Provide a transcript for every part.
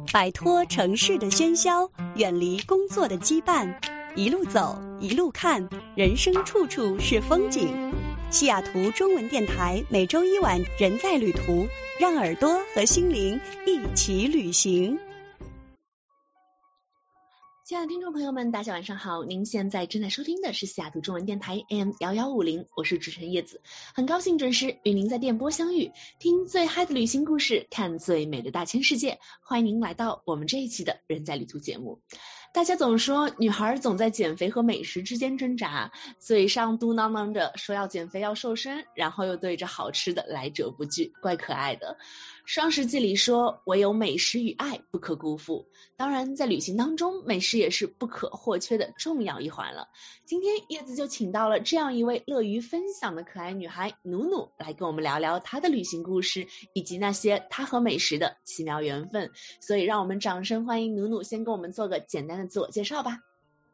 摆脱城市的喧嚣，远离工作的羁绊，一路走，一路看，人生处处是风景。西雅图中文电台每周一晚人在旅途，让耳朵和心灵一起旅行。 亲爱的听众朋友们，大家晚上好，您现在正在收听的是西雅图中文电台 AM1150， 我是主持人叶子，很高兴准时与您在电波相遇，听最嗨的旅行故事，看最美的大千世界，欢迎您来到我们这一期的人在旅途节目。大家总说女孩总在减肥和美食之间挣扎，嘴上嘟囔囔着说要减肥要瘦身，然后又对着好吃的来者不拒，怪可爱的。双十记里说，唯有美食与爱不可辜负。当然在旅行当中，美食也是不可或缺的重要一环了。今天叶子就请到了这样一位乐于分享的可爱女孩努努，来跟我们聊聊她的旅行故事，以及那些她和美食的奇妙缘分。所以让我们掌声欢迎努努先跟我们做个简单的自我介绍吧。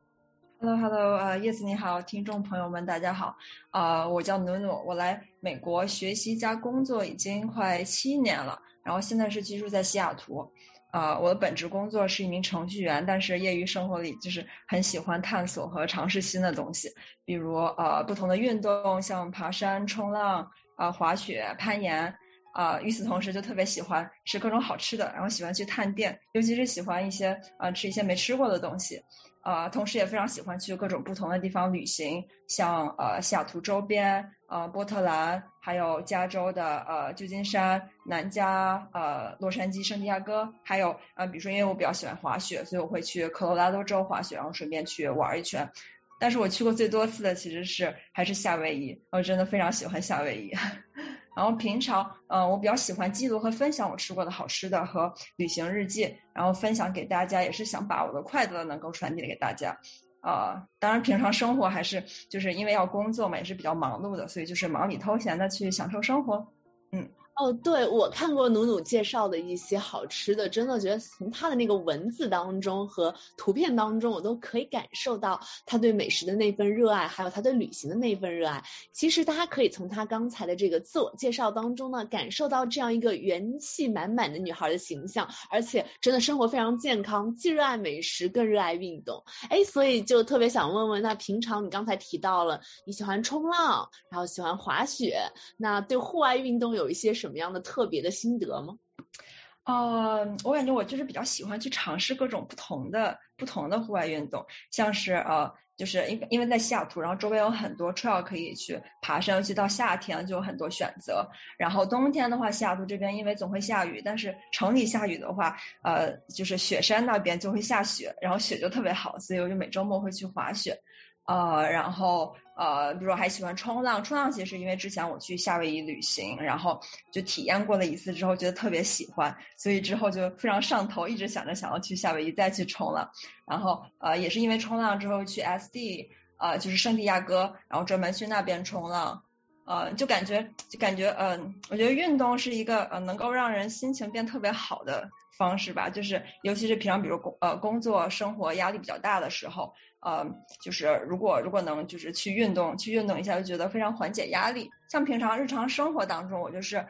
Hello， 叶子你好，听众朋友们大家好，我叫努努，我来美国学习加工作已经快7年了，然后现在是居住在西雅图，我的本职工作是一名程序员，但是业余生活里就是很喜欢探索和尝试新的东西，比如不同的运动，像爬山、冲浪、滑雪、攀岩。与此同时就特别喜欢吃各种好吃的，然后喜欢去探店，尤其是喜欢吃一些没吃过的东西，同时也非常喜欢去各种不同的地方旅行，像西雅图周边，波特兰，还有加州的旧金山、南加、洛杉矶、圣地亚哥，还有比如说因为我比较喜欢滑雪，所以我会去科罗拉多州滑雪，然后顺便去玩一圈。但是我去过最多次的其实还是夏威夷，我真的非常喜欢夏威夷。然后平常我比较喜欢记录和分享我吃过的好吃的和旅行日记，然后分享给大家，也是想把我的快乐能够传递给大家。当然平常生活还是就是因为要工作嘛，也是比较忙碌的，所以就是忙里偷闲的去享受生活。 哦，对，我看过努努介绍的一些好吃的，真的觉得从他的那个文字当中和图片当中，我都可以感受到他对美食的那份热爱，还有他对旅行的那份热爱。其实大家可以从他刚才的这个自我介绍当中呢，感受到这样一个元气满满的女孩的形象，而且真的生活非常健康，既热爱美食，更热爱运动。所以就特别想问问，那平常你刚才提到了你喜欢冲浪，然后喜欢滑雪，那对户外运动有一些什么样的特别的心得吗？ 我感觉我就是比较喜欢去尝试各种不同的户外运动，像是就是因为在西雅图，然后周边有很多 trail 可以去爬山，尤其到夏天就有很多选择。然后冬天的话，西雅图这边因为总会下雨，但是城里下雨的话，就是雪山那边就会下雪，然后雪就特别好，所以我就每周末会去滑雪。然后比如说还喜欢冲浪其实因为之前我去夏威夷旅行，然后就体验过了一次之后觉得特别喜欢，所以之后就非常上头，一直想要去夏威夷再去冲浪。然后也是因为冲浪之后去 SD 就是圣地亚哥，然后专门去那边冲浪。就感觉我觉得运动是一个能够让人心情变特别好的方式吧，就是尤其是平常比如工作生活压力比较大的时候，就是如果能就是去运动一下，就觉得非常缓解压力。像平常日常生活当中，我就是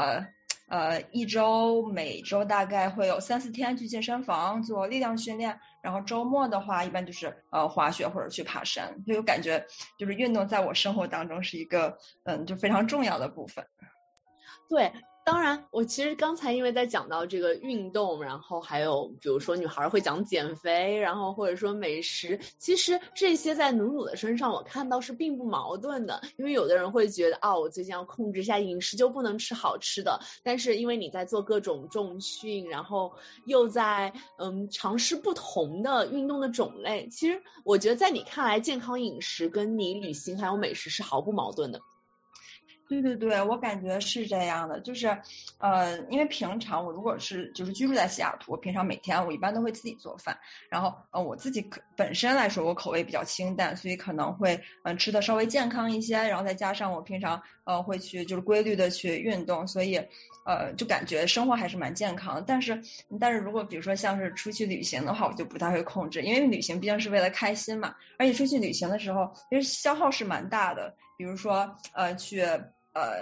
每周大概会有3-4天去健身房做力量训练，然后周末的话一般就是滑雪或者去爬山，所以我感觉就是运动在我生活当中是一个就非常重要的部分。 对，当然我其实刚才因为在讲到这个运动，然后还有比如说女孩会讲减肥，然后或者说美食，其实这些在努努的身上我看到是并不矛盾的。因为有的人会觉得我最近要控制一下饮食，就不能吃好吃的，但是因为你在做各种重训，然后又在尝试不同的运动的种类，其实我觉得在你看来健康饮食跟你旅行还有美食是毫不矛盾的。 对，我感觉是这样的，就是因为平常我如果是就是居住在西雅图，我平常每天我一般都会自己做饭，然后我自己本身来说我口味比较清淡，所以可能会吃的稍微健康一些，然后再加上我平常会去就是规律的去运动，所以就感觉生活还是蛮健康的。但是如果比如说像是出去旅行的话，我就不太会控制，因为旅行毕竟是为了开心嘛，而且出去旅行的时候其实消耗是蛮大的，比如说去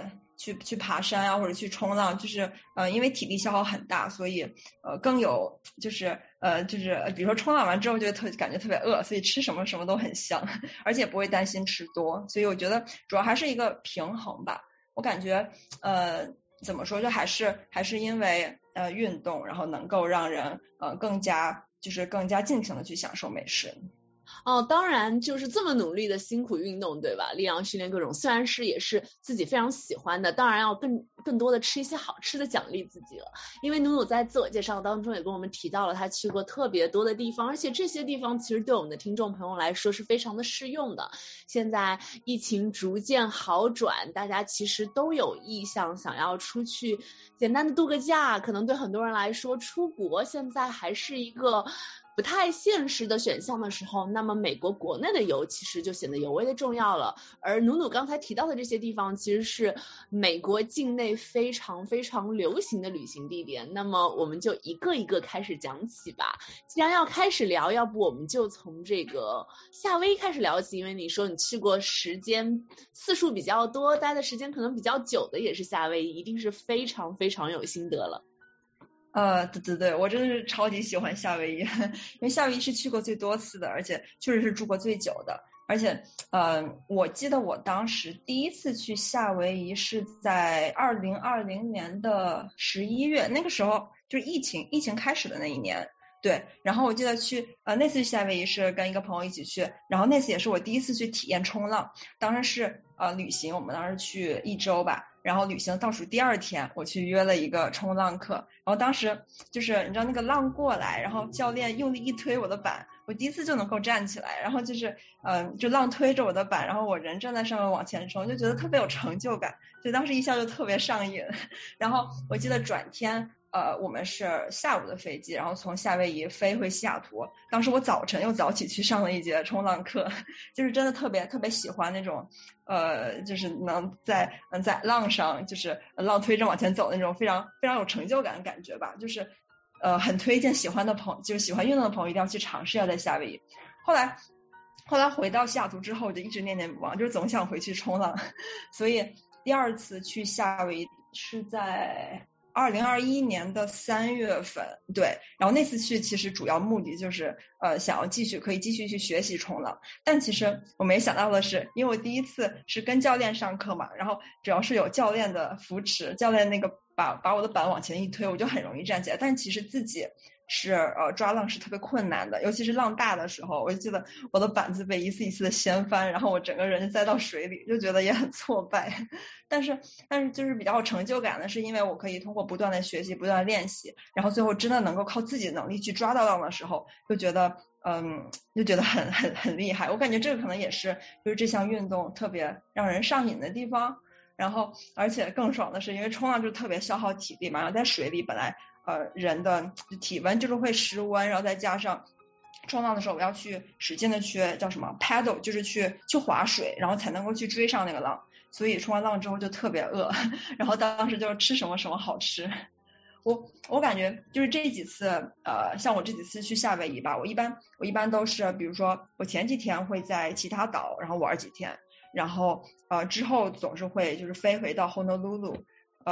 去爬山啊，或者去冲浪，就是因为体力消耗很大，所以更有就是比如说冲浪完之后就感觉特别饿，所以吃什么什么都很香，而且不会担心吃多，所以我觉得主要还是一个平衡吧。我感觉怎么说，就还是因为运动，然后能够让人更加尽情的去享受美食。 当然就是这么努力的辛苦运动，对吧？力量训练各种，虽然是也是自己非常喜欢的，当然要更多的吃一些好吃的奖励自己了。因为努努在自我介绍当中也跟我们提到了他去过特别多的地方，而且这些地方其实对我们的听众朋友来说是非常的适用的。现在疫情逐渐好转，大家其实都有意向想要出去简单的度个假，可能对很多人来说出国现在还是一个不太现实的选项的时候，那么美国国内的游其实就显得尤为的重要了。而努努刚才提到的这些地方其实是美国境内非常非常流行的旅行地点，那么我们就一个一个开始讲起吧。既然要开始聊，要不我们就从这个夏威夷开始聊起，因为你说你去过次数比较多，待的时间可能比较久的也是夏威夷，一定是非常非常有心得了。 对，我真的是超级喜欢夏威夷，因为夏威夷是去过最多次的，而且确实是住过最久的。而且我记得我当时第一次去夏威夷是在2020年的11月，那个时候就是疫情开始的那一年。对，然后我记得那次去夏威夷是跟一个朋友一起去，然后那次也是我第一次去体验冲浪，当时是旅行，我们当时去1周吧，然后旅行倒数第2天，我去约了一个冲浪课，然后当时就是你知道那个浪过来，然后教练用力一推我的板，我第一次就能够站起来，然后就是就浪推着我的板，然后我人站在上面往前冲，就觉得特别有成就感，所以当时一下就特别上瘾。然后我记得转天我们是下午的飞机，然后从夏威夷飞回西雅图，当时我早晨又早起去上了一节冲浪课，就是真的特别特别喜欢那种就是能在浪上就是浪推着往前走那种非常非常有成就感的感觉吧，就是很推荐就是喜欢运动的朋友一定要去尝试一下在夏威夷。后来回到西雅图之后，我就一直念念不忘，就是总想回去冲浪，所以第2次去夏威夷是在2021年的3月份，对，然后那次去其实主要目的就是想要可以继续去学习冲浪，但其实我没想到的是，因为我第一次是跟教练上课嘛，然后主要是有教练的扶持，教练那个把我的板往前一推，我就很容易站起来，但其实自己是抓浪是特别困难的，尤其是浪大的时候，我就记得我的板子被一次一次的掀翻，然后我整个人栽到水里，就觉得也很挫败。但是就是比较有成就感的是，因为我可以通过不断的学习不断的练习，然后最后真的能够靠自己的能力去抓到浪的时候，就觉得很厉害。我感觉这个可能也是就是这项运动特别让人上瘾的地方。然后而且更爽的是，因为冲浪就特别消耗体力嘛，然后在水里本来人的体温就是会失温，然后再加上冲浪的时候我要去使劲的去叫什么 paddle， 就是去划水，然后才能够去追上那个浪，所以冲完浪之后就特别饿，然后当时就吃什么好吃。我感觉就是这几次像我这几次去夏威夷吧，我一般都是比如说我前几天会在其他岛然后玩几天，然后之后总是会就是飞回到 Honolulu，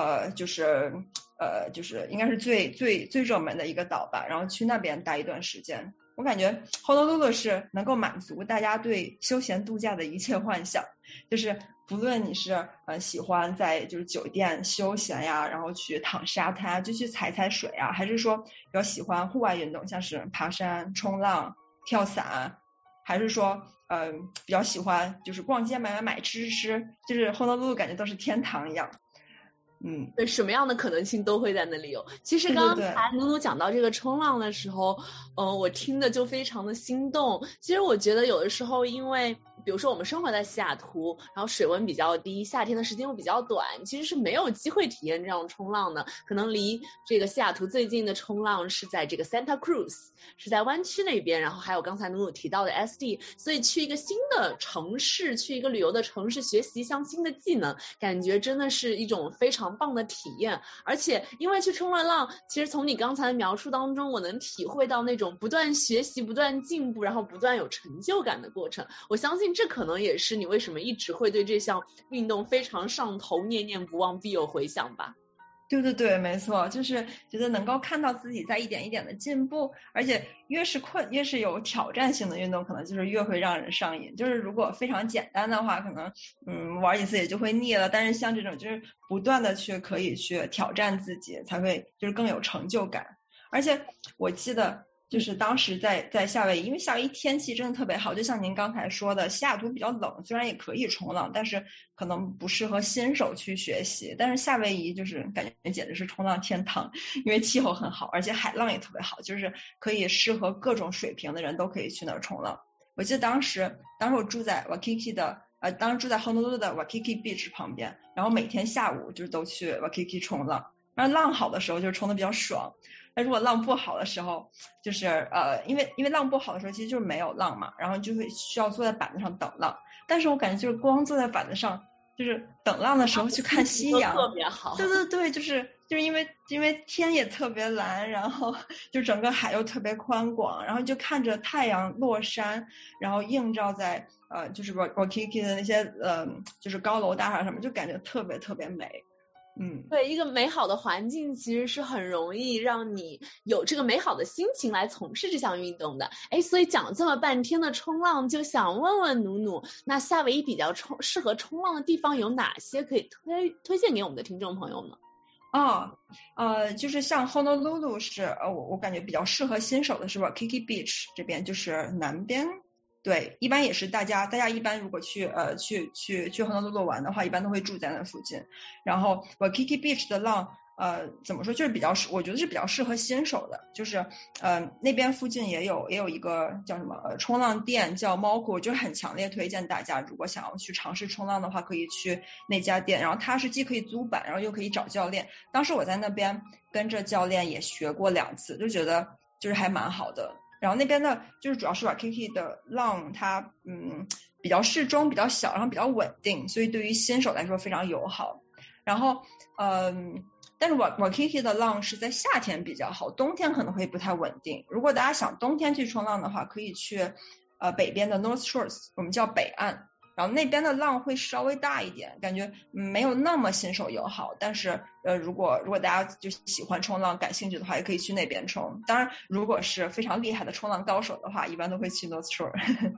就是应该是最热门的一个岛吧，然后去那边待一段时间。我感觉 Honolulu 是能够满足大家对休闲度假的一切幻想，就是不论你是喜欢在就是酒店休闲呀，然后去躺沙滩就去踩水啊，还是说比较喜欢户外运动，像是爬山、冲浪、跳伞，还是说比较喜欢就是逛街买吃，就是 Honolulu 感觉都是天堂一样。 对，什么样的可能性都会在那里有。其实刚才努努讲到这个冲浪的时候，我听的就非常的心动。其实我觉得有的时候，因为比如说我们生活在西雅图，然后水温比较低，夏天的时间又比较短，其实是没有机会体验这样冲浪的。可能离这个西雅图最近的冲浪是在这个 Santa Cruz， 是在湾区那边，然后还有刚才努努提到的 SD， 所以去一个新的城市，去一个旅游的城市学习一项新的技能，感觉真的是一种非常棒的体验。而且因为去冲了浪，其实从你刚才的描述当中，我能体会到那种不断学习不断进步然后不断有成就感的过程。我相信信这可能也是你为什么一直会对这项运动非常上头，念念不忘，必有回响吧。 对对对，没错，就是觉得能够看到自己在一点一点的进步，而且越是有挑战性的运动，可能就是越会让人上瘾。就是如果非常简单的话，可能玩几次也就会腻了。但是像这种就是不断的可以去挑战自己，才会就是更有成就感。而且我记得就是当时在夏威夷，因为夏威夷天气真的特别好，就像您刚才说的，西雅图比较冷，虽然也可以冲浪，但是可能不适合新手去学习。但是夏威夷就是感觉简直是冲浪天堂，因为气候很好，而且海浪也特别好，就是可以适合各种水平的人都可以去那儿冲浪。我记得当时我住在 Waikiki 的当时住在 Honolulu 的 Waikiki Beach 旁边，然后每天下午就是都去 Waikiki 冲浪，然后浪好的时候就是冲得比较爽。但如果浪不好的时候，就是因为浪不好的时候其实就是没有浪嘛，然后就会需要坐在板子上等浪。但是我感觉就是光坐在板子上，就是等浪的时候去看夕阳， 特别好。 对对对，就是因为天也特别蓝，然后就整个海又特别宽广，然后就看着太阳落山，然后映照在就是 Waikiki 的那些就是高楼大厦上面，就感觉特别特别美。 对，一个美好的环境其实是很容易让你有这个美好的心情来从事这项运动的。所以讲了这么半天的冲浪，就想问问努努，那夏威夷比较适合冲浪的地方有哪些可以推荐给我们的听众朋友呢？ 就是像 Honolulu 是我感觉比较适合新手的是 Waikiki Beach 这边，就是南边。对，一般也是大家一般如果去Honolulu 玩的话，一般都会住在那附近。然后 Waikiki Beach 的浪怎么说，就是我觉得是比较适合新手的，就是那边附近也有一个叫什么冲浪店叫 Moku， 就很强烈推荐大家，如果想要去尝试冲浪的话，可以去那家店。然后它是既可以租板，然后又可以找教练。当时我在那边跟着教练也学过2次，就觉得就是还蛮好的。然后那边的就是主要是 Waikiki 的浪，它比较适中，比较小，然后比较稳定，所以对于新手来说非常友好。然后但是Waikiki 的浪是在夏天比较好，冬天可能会不太稳定。如果大家想冬天去冲浪的话，可以去北边的 North Shores， 我们叫北岸。然后那边的浪会稍微大一点，感觉没有那么新手友好，但是如果大家就喜欢冲浪感兴趣的话，也可以去那边冲。当然如果是非常厉害的冲浪高手的话，一般都会去 North Shore。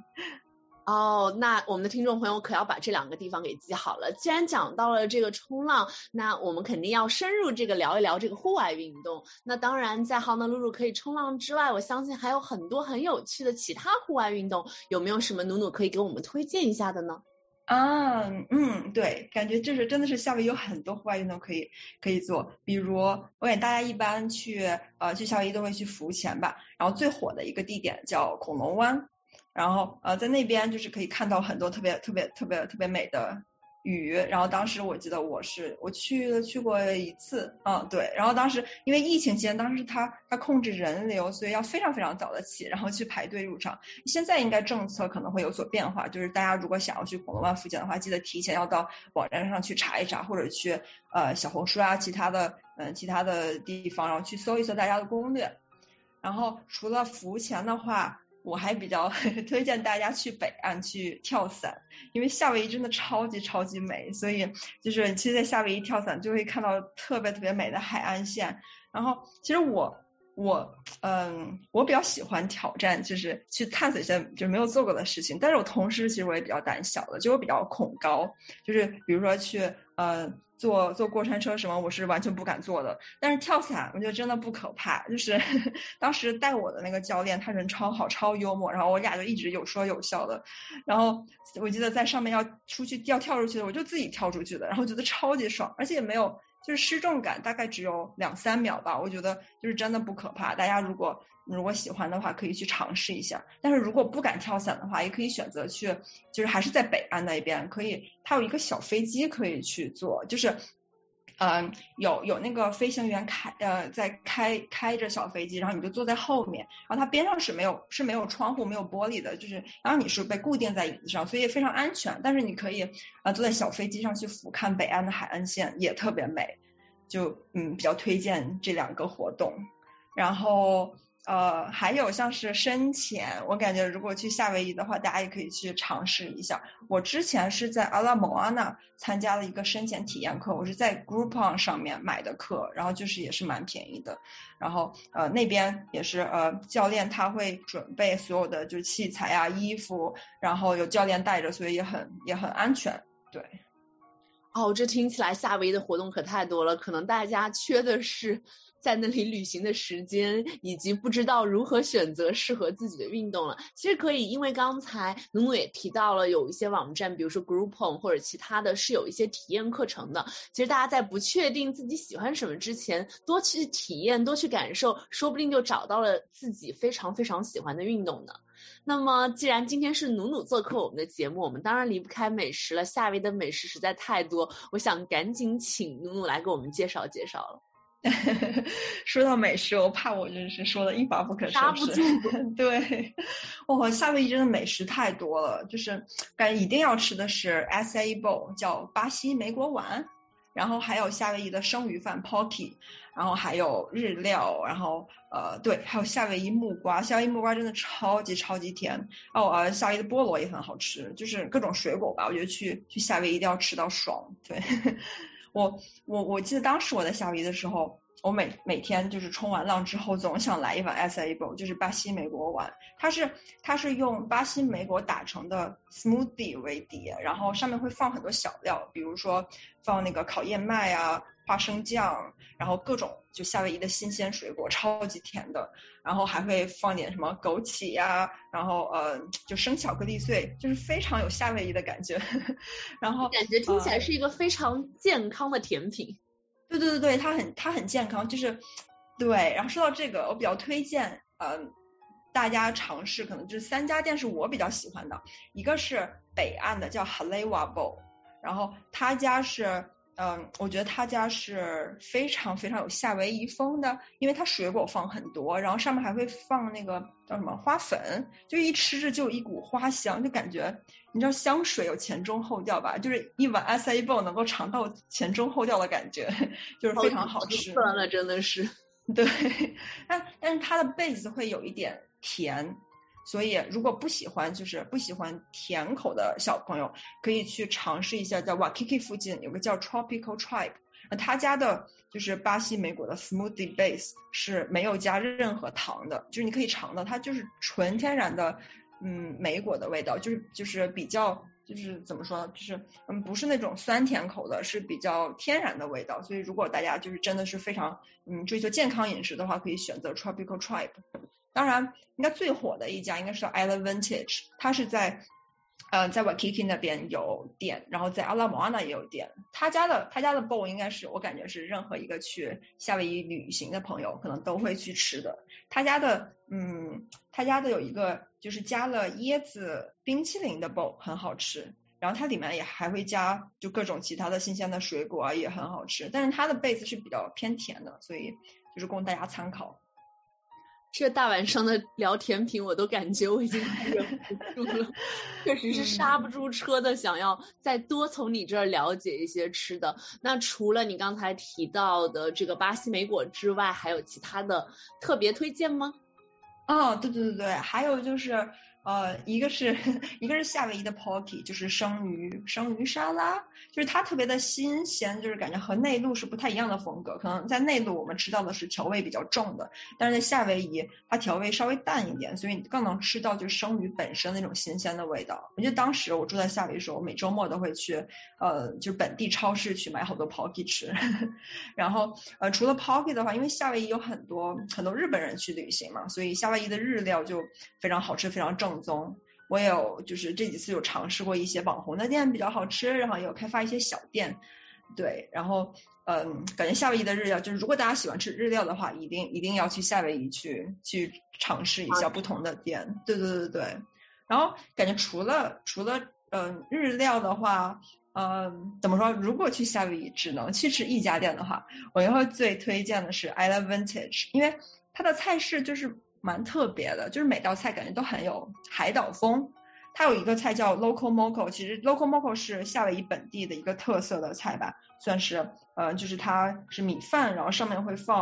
那我们的听众朋友可要把这2个地方给记好了。既然讲到了这个冲浪，那我们肯定要深入聊一聊这个户外运动。那当然在 Honolulu 可以冲浪之外，我相信还有很多很有趣的其他户外运动，有没有什么努努可以给我们推荐一下的呢？ 对，感觉就是真的是夏威夷有很多户外运动可以做，比如我感觉大家一般去夏威夷都会去浮潜吧，然后最火的一个地点叫恐龙湾。然后在那边就是可以看到很多特别美的鱼。然后当时我记得我去过1次对。然后当时因为疫情期间，当时他控制人流，所以要非常非常早的起，然后去排队入场。现在应该政策可能会有所变化，就是大家如果想要去恐龙湾浮潜的话，记得提前要到网站上去查一查，或者去小红书其他的地方，然后去搜一搜大家的攻略。然后除了浮潜的话，我还比较推荐大家去北岸去跳伞，因为夏威夷真的超级美，所以就是其实在夏威夷跳伞就会看到特别美的海岸线。然后其实我比较喜欢挑战，就是去探索一些就是没有做过的事情。但是我同时其实我也比较胆小的，就我比较恐高，就是比如说去坐过山车什么，我是完全不敢坐的。但是跳伞我觉得真的不可怕，就是当时带我的那个教练他人超好超幽默，然后我俩就一直有说有笑的。然后我记得在上面要跳出去的，我就自己跳出去的，然后觉得超级爽，而且也没有就是失重感，大概只有2-3秒吧，我觉得就是真的不可怕。大家如果喜欢的话可以去尝试一下。但是如果不敢跳伞的话，也可以选择去就是还是在北岸那边，它有一个小飞机可以去坐，就是有那个飞行员在开着小飞机，然后你就坐在后面，然后它边上是没有窗户没有玻璃的，就是然后你是被固定在椅子上，所以非常安全。但是你可以坐在小飞机上去俯瞰北岸的海岸线，也特别美，就比较推荐这2个活动。然后还有像是深潜，我感觉如果去夏威夷的话，大家也可以去尝试一下。我之前是在阿拉莫阿纳参加了一个深潜体验课，我是在 Groupon 上面买的课，然后就是也是蛮便宜的。然后那边也是教练他会准备所有的就是器材啊、衣服，然后有教练带着，所以也很安全。对。 哦，这听起来夏威夷的活动可太多了，可能大家缺的是在那里旅行的时间，以及不知道如何选择适合自己的运动了。其实可以，因为刚才努努也提到了有一些网站，比如说 Groupon 或者其他的是有一些体验课程的。其实大家在不确定自己喜欢什么之前，多去体验，多去感受，说不定就找到了自己非常非常喜欢的运动呢。那么既然今天是努努做客我们的节目，我们当然离不开美食了，夏威夷的美食实在太多，我想赶紧请努努来给我们介绍介绍了。 说到美食，我怕我就是说的一发不可收拾， 刹不住。 对，夏威夷真的美食太多了，就是感觉一定要吃的是 acai bowl， 叫巴西莓果碗，然后还有夏威夷的生鱼饭 poke， 然后还有日料，然后对，还有夏威夷木瓜，夏威夷木瓜真的超级甜。夏威夷的菠萝也很好吃，就是各种水果吧，我觉得去夏威夷一定要吃到爽。对。我记得当时我在夏威夷的时候，我每天就是冲完浪之后总想来一碗 acai bowl， 就是巴西莓果碗，它是用巴西莓果打成的 smoothie 为底，然后上面会放很多小料，比如说放那个烤燕麦啊、花生酱，然后各种就夏威夷的新鲜水果，超级甜的，然后还会放点什么枸杞呀，然后就生巧克力碎，就是非常有夏威夷的感觉。然后感觉听起来是一个非常健康的甜品。 对，它很健康，就是对。然后说到这个，我比较推荐大家尝试，可能就是3家店是我比较喜欢的，一个是北岸的叫 Halewa Bowl， 然后他家是我觉得他家是非常有夏威夷风的，因为它水果放很多，然后上面还会放那个叫什么花粉，就一吃着就有一股花香，就感觉你知道香水有前中后调吧，就是一碗 acai bowl 能够尝到前中后调的感觉，就是非常好吃。 那真的是。 对，但是它的 base 会有一点甜，所以如果不喜欢甜口的小朋友，可以去尝试一下，在 Waikiki 附近有个叫 Tropical Tribe， 他家的就是巴西莓果的 smoothie base 是没有加任何糖的，就是你可以尝到它就是纯天然的莓果的味道，就是比较就是怎么说呢，就是不是那种酸甜口的，是比较天然的味道，所以如果大家就是真的是非常追求健康饮食的话，可以选择 Tropical Tribe。当然应该最火的一家应该是 Island Vintage， 它是在Waikiki 那边有店，然后在阿拉莫阿纳也有店。他家的 bowl 应该是我感觉是任何一个去夏威夷旅行的朋友可能都会去吃的。他家的有一个就是加了椰子冰淇淋的 bowl 很好吃，然后它里面也还会加就各种其他的新鲜的水果啊，也很好吃，但是它的 base 是比较偏甜的，所以就是供大家参考。 这大晚上的聊甜品，我都感觉我已经忍不住了，确实是刹不住车的，想要再多从你这儿了解一些吃的。那除了你刚才提到的这个巴西莓果之外，还有其他的特别推荐吗？ 对，还有就是一个是夏威夷的 poke， 就是生鱼沙拉，就是它特别的新鲜，就是感觉和内陆是不太一样的风格。可能在内陆我们吃到的是调味比较重的，但是在夏威夷它调味稍微淡一点，所以你更能吃到就是生鱼本身那种新鲜的味道。我记得当时我住在夏威夷的时候，我每周末都会去就是本地超市去买好多 poke 吃。然后除了 poke 的话，因为夏威夷有很多日本人去旅行嘛，所以夏威夷的日料就非常好吃，非常正宗。我也有就是这几次有尝试过一些网红的店比较好吃，然后也有开发一些小店。对，然后感觉夏威夷的日料就是如果大家喜欢吃日料的话，一定要去夏威夷去尝试一下不同的店。对。然后感觉除了日料的话，怎么说？如果去夏威夷只能去吃一家店的话，我也会最推荐的是 Island Vintage， 因为它的菜式就是蛮特别的，就是每道菜感觉都很有海岛风。它有一个菜叫 Loco Moco， 其实 Loco Moco 是夏威夷本地的一个特色的菜吧，算是就是它是米饭，然后上面会放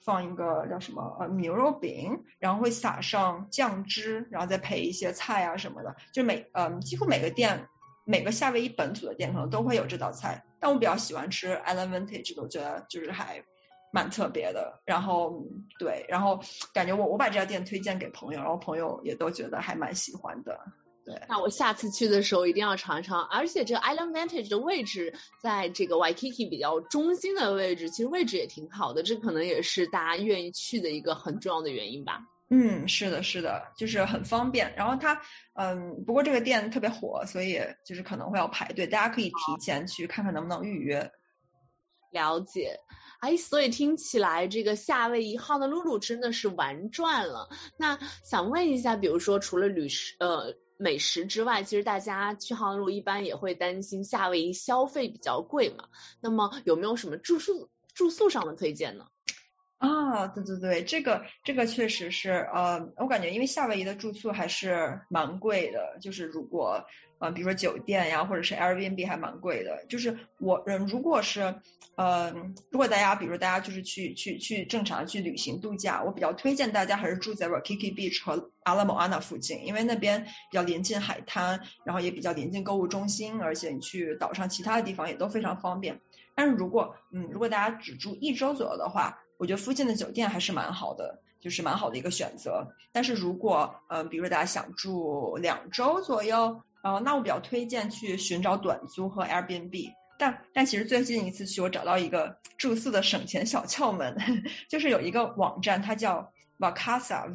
放一个叫什么牛肉饼，然后会撒上酱汁，然后再配一些菜啊什么的，就几乎每个店每个夏威夷本土的店可能都会有这道菜，但我比较喜欢吃 Island Vintage 的，我觉得就是还蛮特别的。然后对，然后感觉我把这家店推荐给朋友，然后朋友也都觉得还蛮喜欢的。对， 那我下次去的时候一定要尝一尝。而且这个 Island Vintage 的位置在这个 Waikiki 比较中心的位置，其实位置也挺好的，这可能也是大家愿意去的一个很重要的原因吧。 是的，是的，就是很方便。然后它不过这个店特别火，所以就是可能会要排队，大家可以提前去看看能不能预约。 了解。所以听起来这个夏威夷浩德鲁鲁真的是玩转了。那想问一下，比如说除了美食之外，其实大家去浩德鲁一般也会担心夏威夷消费比较贵嘛，那么有没有什么住宿上的推荐呢？ 对，这个确实是我感觉因为夏威夷的住宿还是蛮贵的，就是如果比如说酒店呀或者是 Airbnb 还蛮贵的。就是如果大家比如大家就是去正常去旅行度假，我比较推荐大家还是住在 Waikiki Beach 和 Ala Moana 附近，因为那边比较临近海滩，然后也比较临近购物中心，而且你去岛上其他的地方也都非常方便。但是如果大家只住1周左右的话，我觉得附近的酒店还是蛮好的，就是蛮好的一个选择。但是如果比如说大家想住2周左右，那我比较推荐去寻找短租和 Airbnb。但其实最近一次去我找到一个住宿的省钱小窍门，就是有一个网站，它叫 Vacasa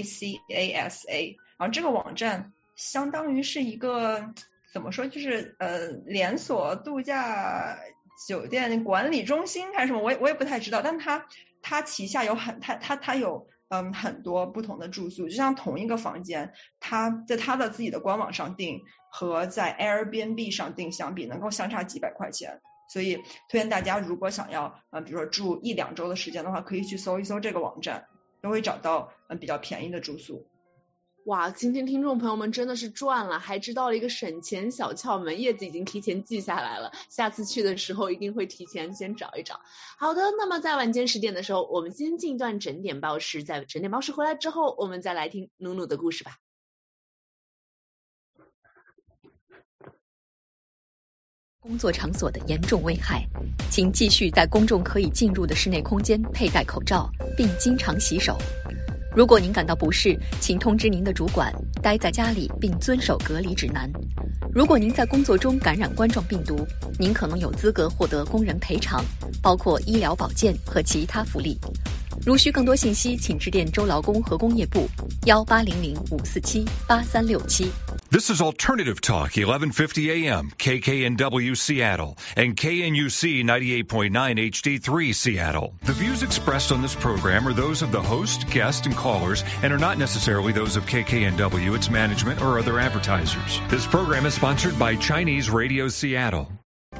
VACASA， 然后这个网站相当于是一个怎么说，就是连锁度假酒店管理中心还是什么，我也不太知道，但它旗下有它有很多不同的住宿，就像同一个房间，它在它的自己的官网上订和在 Airbnb 上订相比能够相差几百块钱，所以推荐大家如果想要比如说住1-2周的时间的话，可以去搜一搜这个网站，都会找到比较便宜的住宿。 哇，今天听众朋友们真的是赚了，还知道了一个省钱小窍门，叶子已经提前记下来了，下次去的时候一定会提前先找一找。好的，那么在晚间10点的时候，我们先进一段整点报时，在整点报时回来之后，我们再来听努努的故事吧。 工作场所的严重危害，请继续在公众可以进入的室内空间佩戴口罩，并经常洗手。如果您感到不适，请通知您的主管，待在家里并遵守隔离指南。如果您在工作中感染冠状病毒，您可能有资格获得工人赔偿，包括医疗保健和其他福利。如需更多信息，请致电州劳工和工业部1800-547-8367。 This is Alternative Talk, 1150 AM, KKNW Seattle, and KNUC 98.9 HD3 Seattle. The views expressed on this program are those of the host, guest, and callers, and are not necessarily those of KKNW, its management, or other advertisers. This program is sponsored by Chinese Radio Seattle.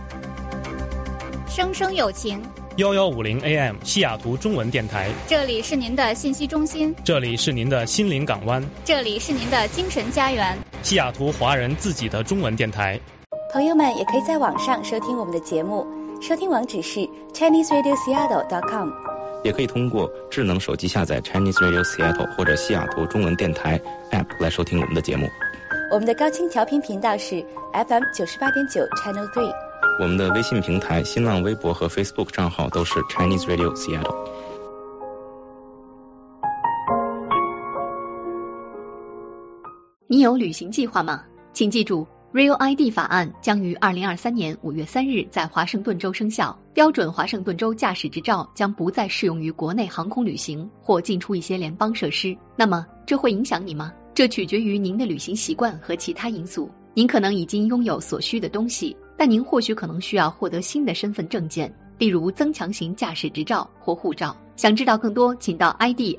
生生有情 1150 AM 西雅图中文电台， 这里是您的信息中心， 这里是您的心灵港湾， 这里是您的精神家园， 西雅图华人自己的中文电台。 朋友们也可以在网上收听我们的节目，收听网址是 ChineseRadioSeattle.com， 也可以通过智能手机下载 Chinese Radio Seattle 或者西雅图中文电台 App 来收听我们的节目。 我们的高清调频频道是 FM 98.9 Channel 3。 我们的微信平台、新浪微博和 Facebook 账号都是 Chinese Radio Seattle。 你有旅行计划吗？请记住 Real ID 法案将于2023年5月3日在华盛顿州生效，标准华盛顿州驾驶执照将不再适用于国内航空旅行或进出一些联邦设施。那么，这会影响你吗？这取决于您的旅行习惯和其他因素。您可能已经拥有所需的东西，但您或许可能需要获得新的身份证件，例如增强型驾驶执照或护照。想知道更多，请到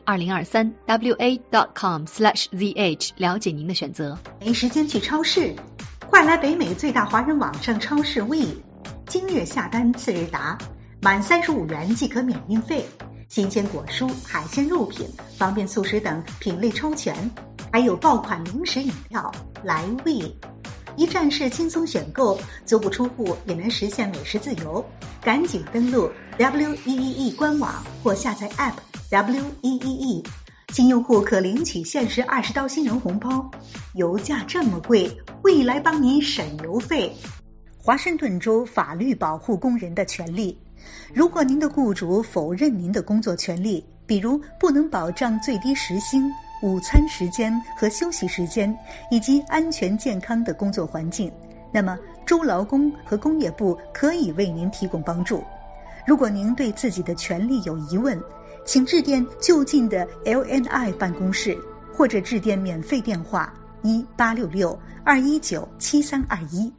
id2023wa.com/zh 了解您的选择。 没时间去超市，快来北美最大华人网上超市 We， 今日下单次日达，满35元即可免运费。新鲜果蔬、海鲜肉品、方便速食等品类超全，还有爆款零食饮料。来 We， 一站式轻松选购，足不出户也能实现美食自由。赶紧登录 WEEE 官网或下载 App WEEE。新用户可领取限时20刀新人红包。油价这么贵，未来帮你省油费。华盛顿州法律保护工人的权利。如果您的雇主否认您的工作权利，比如不能保障最低时薪、午餐时间和休息时间，以及安全健康的工作环境，那么州劳工和工业部可以为您提供帮助。如果您对自己的权利有疑问，请致电就近的 LNI 办公室，或者致电免费电话1866-219-7321。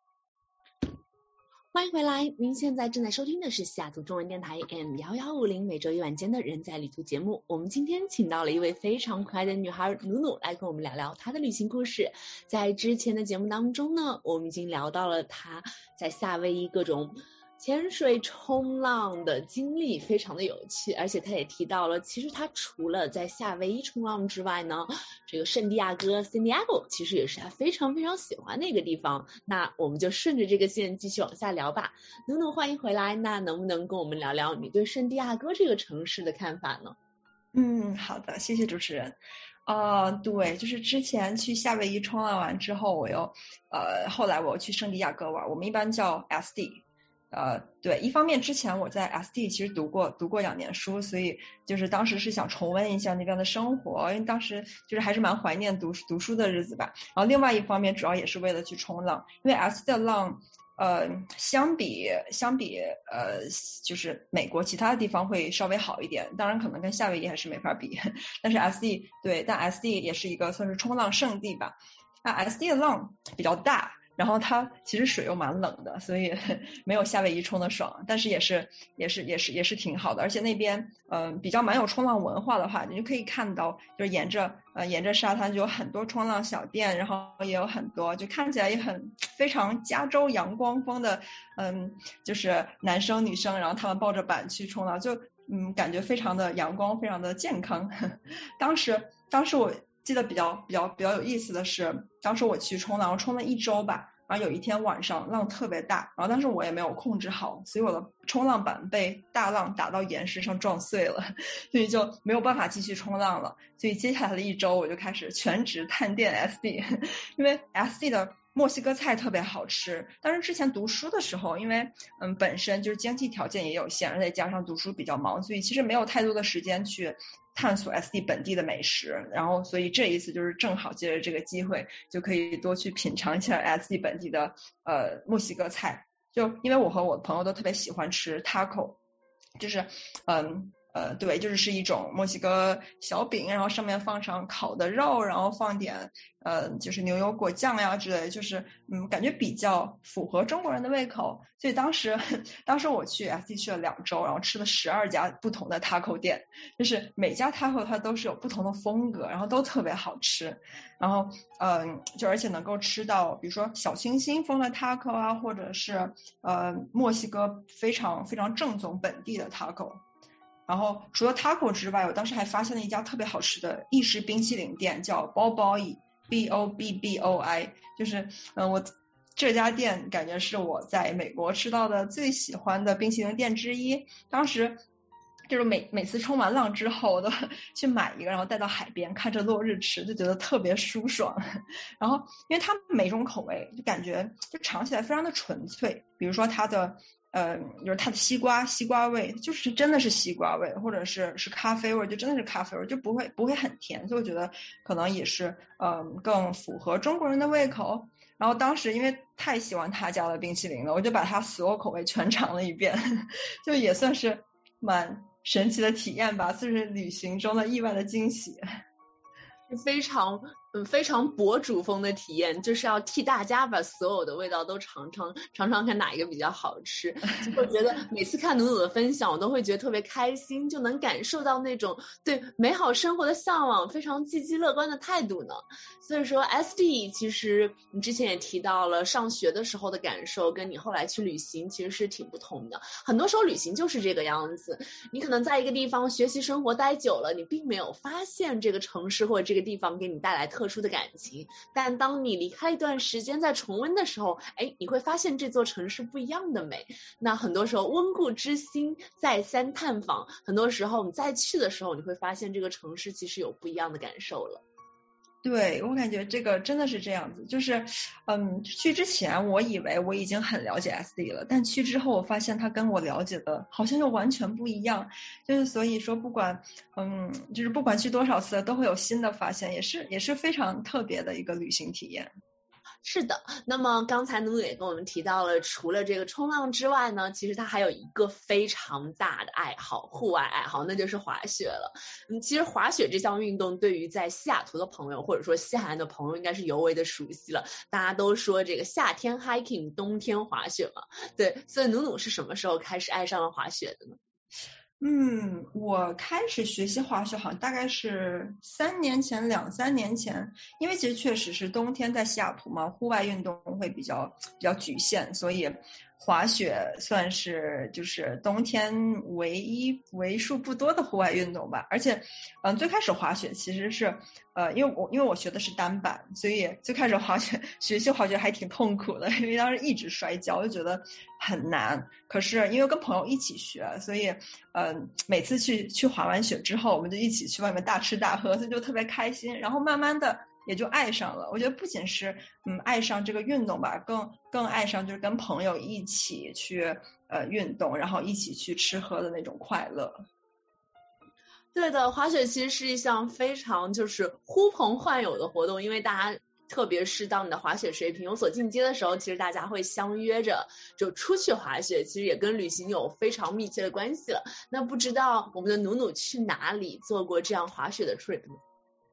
欢迎回来，您现在正在收听的是西雅图中文电台 AM1150，每周一晚间的人在旅途节目。我们今天请到了一位非常可爱的女孩努努来跟我们聊聊她的旅行故事。在之前的节目当中呢，我们已经聊到了她在夏威夷各种潜水冲浪的经历，非常的有趣，而且他也提到了，其实他除了在夏威夷冲浪之外呢，这个圣地亚哥 San Diego 其实也是他非常非常喜欢的一个地方。那我们就顺着这个线继续往下聊吧。努努，欢迎回来，那能不能跟我们聊聊你对圣地亚哥这个城市的看法呢？ 好的，谢谢主持人。对，就是之前去夏威夷冲浪完之后，后来我又去圣地亚哥玩，我们一般叫 SD。对，一方面之前我在 SD 其实读过2年书，所以就是当时是想重温一下那边的生活，因为当时就是还是蛮怀念读书的日子吧。然后另外一方面主要也是为了去冲浪，因为 SD 的浪相比就是美国其他的地方会稍微好一点，当然可能跟夏威夷还是没法比，但是 SD 也是一个算是冲浪圣地吧。那 SD 的浪比较大，然后它其实水又蛮冷的，所以没有夏威夷冲的爽，但是也是挺好的。而且那边比较蛮有冲浪文化的话，你就可以看到，就是沿着沙滩就有很多冲浪小店，然后也有很多就看起来也非常加州阳光风的就是男生女生，然后他们抱着板去冲浪，就感觉非常的阳光，非常的健康。当时我记得比较有意思的是，当时我去冲浪，我冲了1周吧，然后有一天晚上浪特别大，然后当时我也没有控制好，所以我的冲浪板被大浪打到岩石上撞碎了，所以就没有办法继续冲浪了。所以接下来的1周我就开始全职探店 SD， 因为 SD 的墨西哥菜特别好吃，但是之前读书的时候，因为本身就是经济条件也有限，再加上读书比较忙，所以其实没有太多的时间去探索 SD 本地的美食，然后所以这一次就是正好借着这个机会，就可以多去品尝一下 SD 本地的墨西哥菜。就因为我和我的朋友都特别喜欢吃 taco， 就是对，就是一种墨西哥小饼，然后上面放上烤的肉，然后放点就是牛油果酱呀之类，就是感觉比较符合中国人的胃口。所以当时我去 SD 去了2周，然后吃了12家不同的 taco 店，就是每家 taco 它都是有不同的风格，然后都特别好吃。然后就而且能够吃到比如说小清新风的 taco 啊，或者是墨西哥非常非常正宗本地的 taco。然后除了 taco 之外，我当时还发现了一家特别好吃的意式冰淇淋店，叫 Bobboi BOBBOI， 就是我这家店感觉是我在美国吃到的最喜欢的冰淇淋店之一。当时就是每次冲完浪之后，我都去买一个，然后带到海边看着落日吃，就觉得特别舒爽。然后因为它每种口味就感觉就尝起来非常的纯粹，比如说它的就是它的西瓜味，就是真的是西瓜味，或者是咖啡味，就真的是咖啡味，就不会很甜，所以我觉得可能也是更符合中国人的胃口。然后当时因为太喜欢他家的冰淇淋了，我就把他所有口味全尝了一遍，就也算是蛮神奇的体验吧，就是旅行中的意外的惊喜。 非常博主风的体验，就是要替大家把所有的味道都尝看哪一个比较好吃。我觉得每次看努努的分享，我都会觉得特别开心，就能感受到那种对美好生活的向往，非常积极乐观的态度呢。所以说 SD 其实你之前也提到了上学的时候的感受，跟你后来去旅行其实是挺不同的。很多时候旅行就是这个样子，你可能在一个地方学习生活待久了，你并没有发现这个城市或者这个地方给你带来特特殊的感情，但当你离开一段时间再重温的时候，你会发现这座城市不一样的美。那很多时候温故知新，再三探访，很多时候你再去的时候，你会发现这个城市其实有不一样的感受了。 对，我感觉这个真的是这样子，就是去之前我以为我已经很了解 SD 了，但去之后我发现它跟我了解的好像又完全不一样，就是所以说不管就是不管去多少次都会有新的发现，也是非常特别的一个旅行体验。 是的，那么刚才努努也跟我们提到了，除了这个冲浪之外呢，其实他还有一个非常大的爱好，户外爱好，那就是滑雪了。其实滑雪这项运动对于在西雅图的朋友或者说西海岸的朋友应该是尤为的熟悉了，大家都说这个夏天 hiking 冬天滑雪嘛，对，所以努努是什么时候开始爱上了滑雪的呢？ 我开始学习滑雪好像大概是2、3年前，因为其实确实是冬天在西雅图嘛，户外运动会比较局限，所以滑雪算是就是冬天为数不多的户外运动吧。而且最开始滑雪其实是因为我学的是单板，所以最开始学习滑雪还挺痛苦的，因为当时一直摔跤，就觉得很难。可是因为跟朋友一起学，所以每次去滑完雪之后，我们就一起去外面大吃大喝，所以就特别开心。然后慢慢的也就爱上了。我觉得不仅是爱上这个运动吧，更爱上就是跟朋友一起去运动，然后一起去吃喝的那种快乐。 对的，滑雪其实是一项非常就是呼朋唤友的活动，因为大家特别是当你的滑雪水平有所进阶的时候，其实大家会相约着就出去滑雪，其实也跟旅行有非常密切的关系了。那不知道我们的努努去哪里做过这样滑雪的 trip 呢？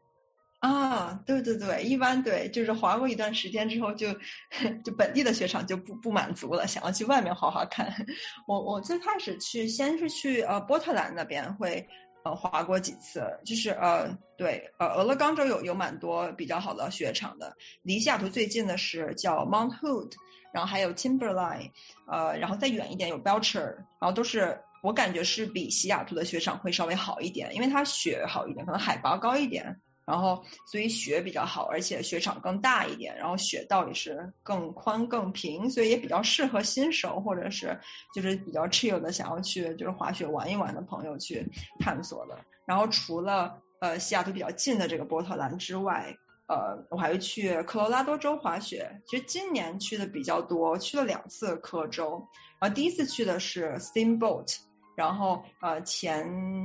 对，一般对，就是滑过一段时间之后就本地的雪场就不满足了，想要去外面滑看。我最开始先是去波特兰那边会滑过几次，就是俄勒冈州有蛮多比较好的雪场的，离西雅图最近的是叫 Mount Hood， 然后还有 Timberline， 然后再远一点有 Belcher， 然后都是我感觉是比西雅图的雪场会稍微好一点，因为它雪好一点，可能海拔高一点，然后所以雪比较好，而且雪场更大一点，然后雪道也是更宽更平，所以也比较适合新手或者是就是比较 chill 的想要去就是滑雪玩一玩的朋友去探索的。然后除了西雅图比较近的这个波特兰之外，我还会去科罗拉多州滑雪，其实今年去的比较多，去了2次科州，然后第一次去的是 Steamboat，然后前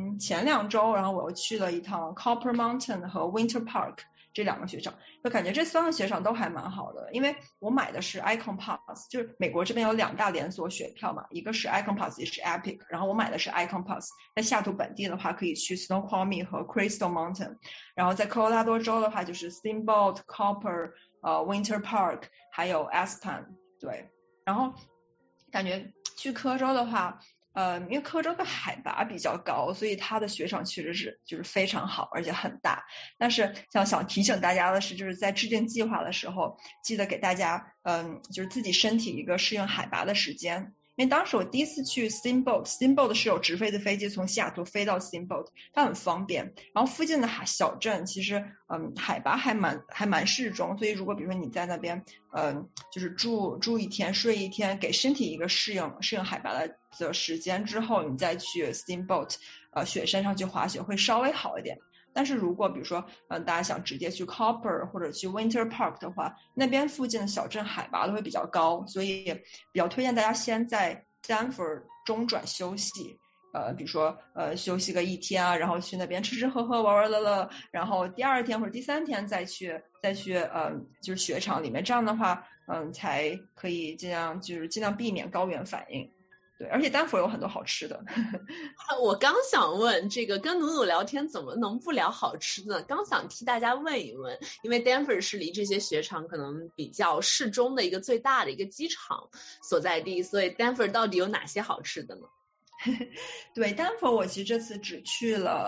2周，然后我又去了一趟 Copper Mountain 和 Winter Park 这2个雪场，就感觉这3个雪场都还蛮好的。因为我买的是 Icon Pass， 就是美国这边有2大连锁雪票嘛，一个是 Icon Pass， 也是 Epic， 然后我买的是 Icon Pass， 在西雅图本地的话可以去 Snoqualmie 和 Crystal Mountain， 然后在科罗拉多州的话就是 Steamboat Copper、Winter Park 还有 Aspen。 对，然后感觉去科州的话因为科州的海拔比较高，所以它的雪场确实是就是非常好，而且很大。但是想提醒大家的是，就是在制定计划的时候，记得给大家就是自己身体一个适应海拔的时间。因为当时我第一次去 Steamboat 是有直飞的飞机从西雅图飞到 Steamboat， 它很方便。然后附近的小镇其实海拔还蛮适中，所以如果比如说你在那边就是住一天睡一天，给身体一个适应海拔的时间之后，你再去 Steamboat 雪山上去滑雪会稍微好一点。但是如果比如说大家想直接去 Copper 或者去 Winter Park 的话，那边附近的小镇海拔都会比较高，所以比较推荐大家先在 Danforth 中转休息，比如说休息个1天啊，然后去那边吃吃喝喝玩玩乐乐，然后第2天或者第3天再去就是雪场里面，这样的话才可以尽量避免高原反应。对，而且丹佛有很多好吃的。 我刚想问，这个跟努努聊天怎么能不聊好吃的呢？刚想替大家问一问，因为 Denver 是离这些雪场可能比较适中的一个最大的一个机场所在地，所以 Denver 到底有哪些好吃的呢？ 对，丹佛我其实这次只去了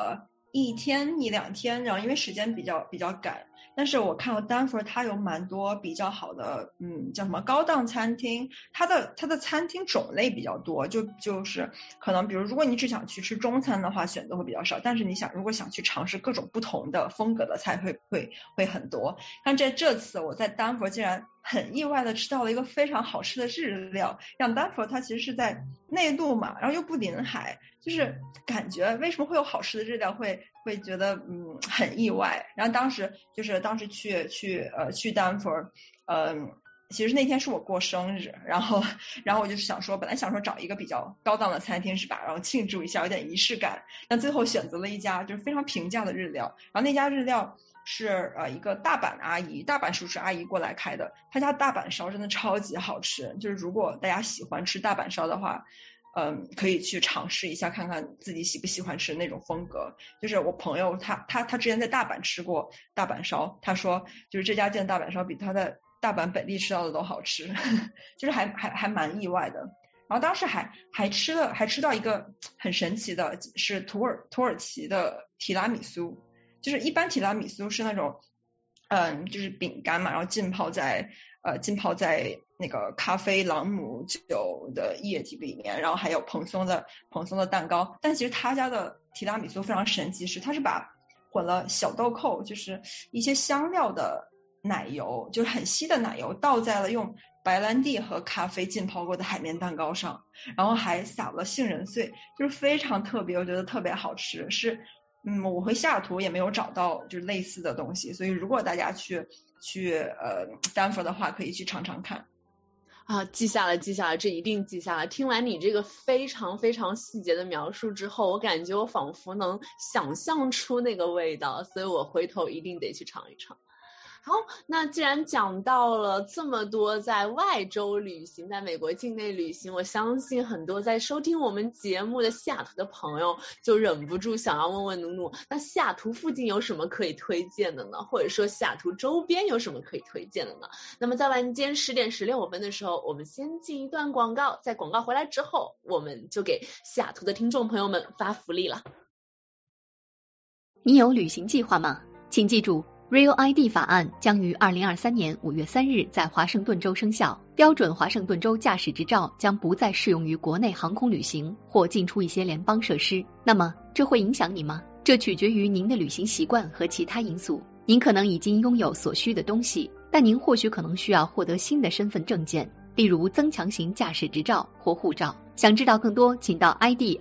1天1、2天，然后因为时间比较赶。但是我看到丹佛它有蛮多比较好的叫什么高档餐厅，它的餐厅种类比较多，就是可能比如如果你只想去吃中餐的话选择会比较少，但是如果想去尝试各种不同的风格的菜会很多。但这次我在丹佛竟然很意外的吃到了一个非常好吃的日料，像丹佛它其实是在内陆嘛，然后又不临海，就是感觉为什么会有好吃的日料会觉得很意外。然后当时去丹佛，其实那天是我过生日，然后我就本来想说找一个比较高档的餐厅是吧，然后庆祝一下有点仪式感，但最后选择了一家就是非常平价的日料，然后那家日料是一个大阪叔叔阿姨过来开的，他家大阪烧真的超级好吃，就是如果大家喜欢吃大阪烧的话可以去尝试一下看看自己喜不喜欢吃那种风格。就是我朋友他之前在大阪吃过大阪烧，他说就是这家店大阪烧比他在大阪本地吃到的都好吃就是还蛮意外的。然后当时还吃到一个很神奇的，是土耳其的提拉米苏，就是一般提拉米苏是那种就是饼干嘛，然后浸泡在那个咖啡朗姆酒的液体里面，然后还有蓬松的蛋糕。但其实他家的提拉米苏非常神奇，他是把混了小豆蔻，就是一些香料的奶油，就是很稀的奶油倒在了用白兰地和咖啡浸泡过的海绵蛋糕上，然后还撒了杏仁碎，就是非常特别，我觉得特别好吃。是我回西雅图也没有找到就是类似的东西，所以如果大家去丹佛的话可以去尝尝看。 记下了，这一定记下了。听完你这个非常非常细节的描述之后，我感觉我仿佛能想象出那个味道，所以我回头一定得去尝一尝。好，那既然讲到了这么多在外州旅行，在美国境内旅行，我相信很多在收听我们节目的西雅图的朋友就忍不住想要问问努努，那西雅图附近有什么可以推荐的呢？或者说西雅图周边有什么可以推荐的呢？那么在晚间10点16分的时候，我们先进一段广告，在广告回来之后，我们就给西雅图的听众朋友们发福利了。 你有旅行计划吗？请记住Real ID 法案将于2023年5月3日在华盛顿州生效，标准华盛顿州驾驶执照将不再适用于国内航空旅行或进出一些联邦设施。那么，这会影响你吗？这取决于您的旅行习惯和其他因素。您可能已经拥有所需的东西，但您或许可能需要获得新的身份证件，例如增强型驾驶执照或护照。想知道更多，请到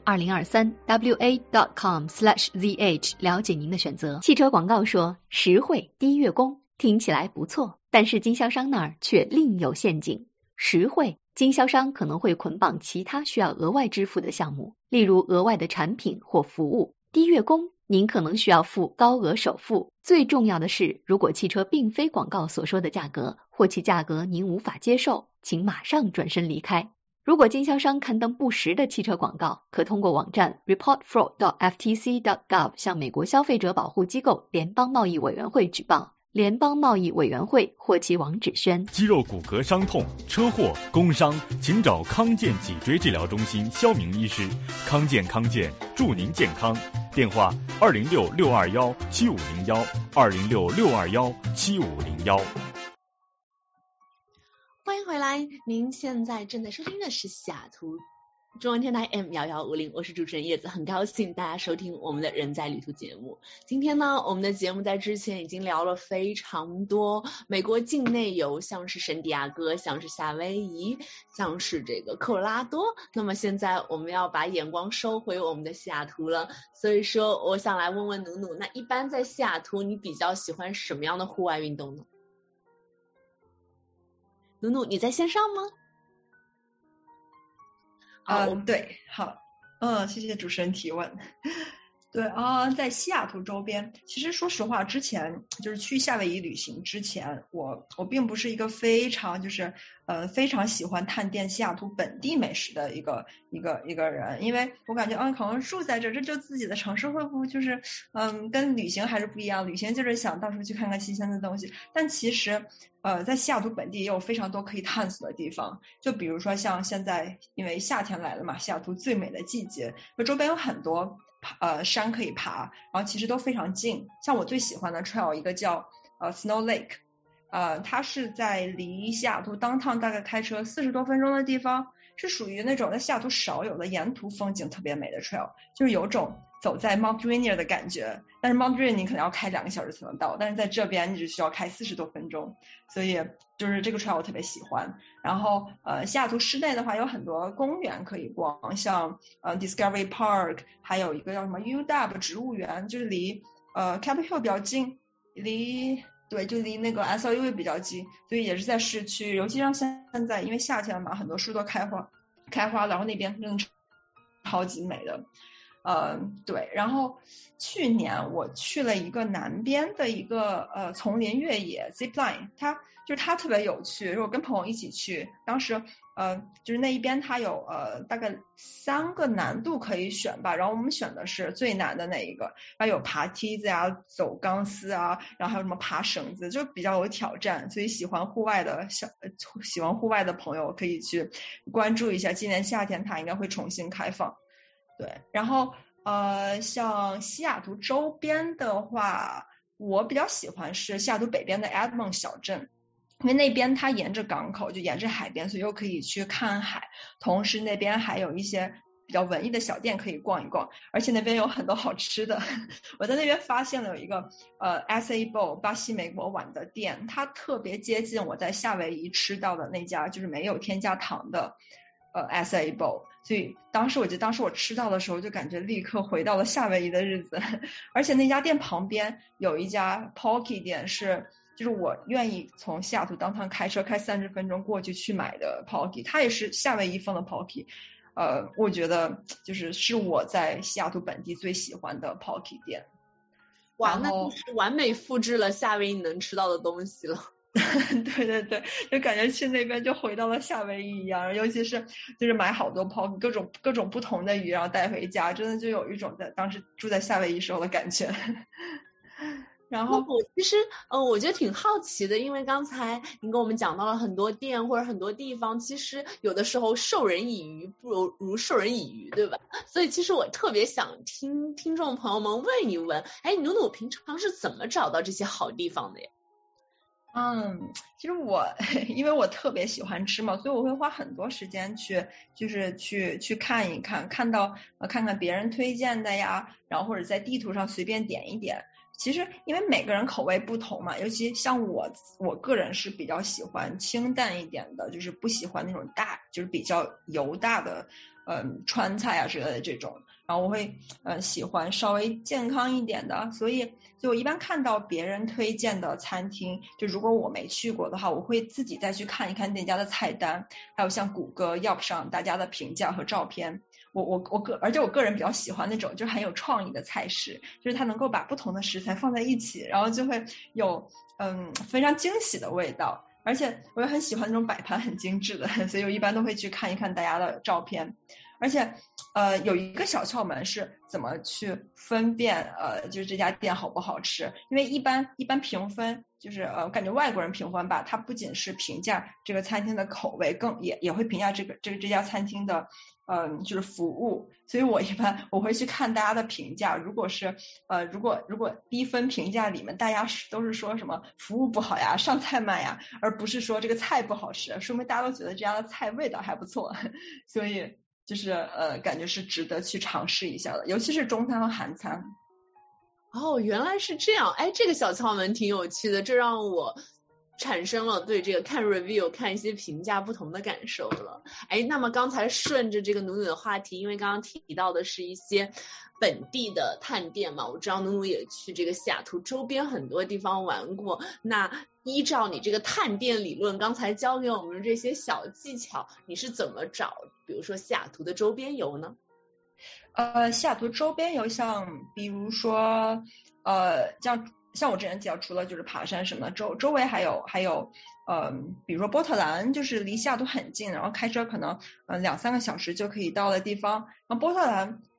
id2023wa.com/zh 了解您的选择。汽车广告说实惠低月供，听起来不错，但是经销商那儿却另有陷阱。实惠，经销商可能会捆绑其他需要额外支付的项目，例如额外的产品或服务。低月供，您可能需要付高额首付。最重要的是，如果汽车并非广告所说的价格，或其价格您无法接受，请马上转身离开。如果经销商刊登不实的汽车广告，可通过网站 reportfraud.ftc.gov 向美国消费者保护机构联邦贸易委员会举报。联邦贸易委员会或其网址宣。 肌肉骨骼伤痛、车祸、工伤，请找康健脊椎治疗中心肖明医师。康健，祝您健康。电话206-621-7501，206-621-7501。 欢迎回来，您现在正在收听的是西雅图中文电台 M1150， 我是主持人叶子，很高兴大家收听我们的人在旅途节目。今天呢，我们的节目在之前已经聊了非常多美国境内游，像是圣地亚哥，像是夏威夷，像是这个科罗拉多。那么现在我们要把眼光收回我们的西雅图了，所以说我想来问问努努，那一般在西雅图你比较喜欢什么样的户外运动呢？努努，你在线上吗？ 对，好，谢谢主持人提问。对在西雅图周边，其实说实话，之前就是去夏威夷旅行之前，我并不是一个非常非常喜欢探店西雅图本地美食的一个人，因为我感觉可能住在这就自己的城市，会不会就是跟旅行还是不一样？旅行就是想到处去看看新鲜的东西，但其实在西雅图本地也有非常多可以探索的地方，就比如说像现在因为夏天来了嘛，西雅图最美的季节，周边有很多山可以爬，然后其实都非常近。像我最喜欢的 trail 一个叫Snow Lake，它是在离西雅图 downtown 大概开车40多分钟的地方，是属于那种在西雅图少有的沿途风景特别美的 trail， 就是有种走在 Mount Rainier 的感觉。但是 Mount Rainier 你可能要开2个小时才能到，但是在这边你只需要开40多分钟，所以就是这个 trail 我特别喜欢。然后西雅图市内的话有很多公园可以逛，像Discovery Park， 还有一个叫什么 UW 植物园，就是离Capitol Hill 比较近，就离那个 SLU 比较近，所以也是在市区。尤其像现在因为夏天嘛，很多树都开花，然后那边真的超级美的。对，然后去年我去了一个南边的一个丛林越野 Zipline， 它特别有趣，是我跟朋友一起去，当时就是那一边它有大概3个难度可以选吧，然后我们选的是最难的那一个，还有爬梯子啊，走钢丝啊，然后还有什么爬绳子，就比较有挑战，所以喜欢户外的朋友可以去关注一下，今年夏天它应该会重新开放。对，然后像西雅图周边的话，我比较喜欢是西雅图北边的 Edmond 小镇，因为那边它沿着港口，就沿着海边，所以又可以去看海，同时那边还有一些比较文艺的小店可以逛一逛，而且那边有很多好吃的。我在那边发现了有一个SA Bowl 巴西美国碗的店，它特别接近我在夏威夷吃到的那家就是没有添加糖的SA Bowl， 所以当时我吃到的时候就感觉立刻回到了夏威夷的日子。而且那家店旁边有一家 Pocky 店，就是我愿意从西雅图downtown开车开30分钟过去买的 Pocky， 它也是夏威夷风的 Pocky， 我觉得是我在西雅图本地最喜欢的 Pocky 店。 哇，那就是完美复制了夏威夷能吃到的东西了。 对，就感觉去那边就回到了夏威夷一样，尤其是就是买好多Pocky，各种不同的鱼，然后带回家，真的就有一种在当时住在夏威夷时候的感觉。然后其实我觉得挺好奇的，因为刚才您跟我们讲到了很多店或者很多地方，其实有的时候授人以鱼不如授人以渔，对吧？所以其实我特别想听众朋友们问一问，努努平常是怎么找到这些好地方的呀？ 其实因为我特别喜欢吃嘛，所以我会花很多时间去看一看，看看别人推荐的呀，然后或者在地图上随便点一点。其实因为每个人口味不同嘛，尤其像我个人是比较喜欢清淡一点的，就是不喜欢那种就是比较油大的川菜啊之类的这种，然后我会喜欢稍微健康一点的，所以我一般看到别人推荐的餐厅，就如果我没去过的话，我会自己再去看一看那家的菜单，还有像谷歌 Yelp 上大家的评价和照片。而且我个人比较喜欢那种就很有创意的菜式，就是它能够把不同的食材放在一起，然后就会有非常惊喜的味道。而且我也很喜欢那种摆盘很精致的，所以我一般都会去看一看大家的照片。而且有一个小窍门是怎么去分辨就是这家店好不好吃，因为一般评分就是我感觉外国人评分吧，它不仅是评价这个餐厅的口味，也会评价这家餐厅的就是服务。所以我会去看大家的评价，如果低分评价里面大家都是说什么服务不好呀，上菜慢呀，而不是说这个菜不好吃，说明大家都觉得这家的菜味道还不错，所以就是感觉是值得去尝试一下的，尤其是中餐和韩餐。 原来是这样，这个小窍门挺有趣的，这让我产生了对这个看 review 看一些评价不同的感受了。那么刚才顺着这个努努的话题，因为刚刚提到的是一些本地的探店嘛，我知道努努也去这个西雅图周边很多地方玩过，那依照你这个探店理论刚才教给我们这些小技巧，你是怎么找比如说西雅图的周边游呢？ 西雅图周边游比如说像我之前讲，除了就是爬山什么的，周围还有比如说波特兰，就是离西雅图很近，然后开车可能2-3个小时就可以到的地方。然后波特兰